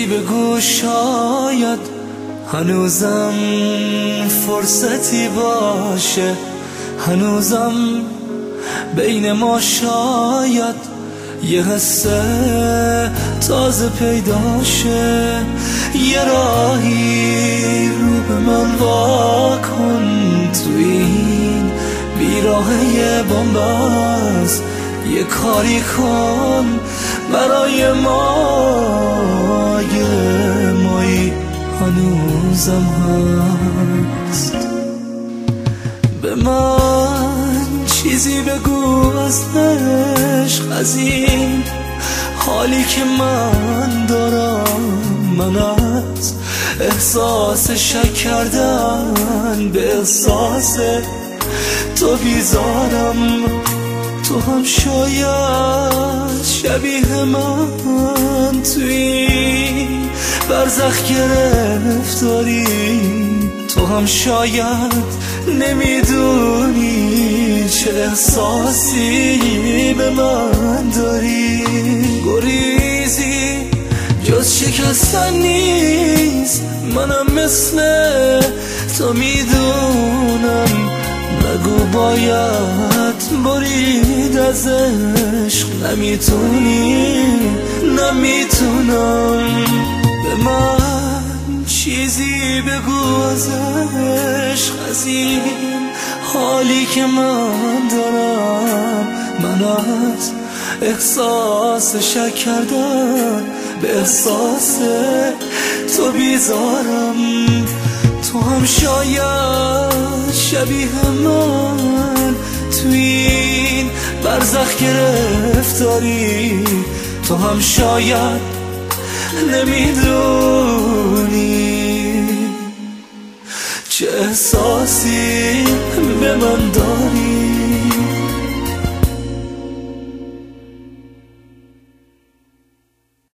چیزی بگو شاید هنوزم فرصتی باشه، هنوزم بین ما شاید یه حس تازه پیدا شه. یه راهی رو به من واکن تو این بیراهه بنبست، یه کاری کن برای ما، یه مایی هنوزم هست. به من چیزی بگو از عشق، از این حالی که من دارم. من از احساس شک کردن به احساس تو بیزارم. تو هم شاید شبیه من توی برزخ گرفتاری، تو هم شاید نمیدونی چه احساسی به من داری. گریزی جز شکستن نیست، منم مثل تو میدونم. نگو باید برید از عشق، نمیتونی نمیتونم. به من چیزی بگو از عشق، از این حالی که من دارم. من از احساس شک کردن به احساس تو بیزارم. تو هم شاید شبیه من توی این برزخ گرفتاری، تو هم شاید نمیدونی چه احساسی به من داری.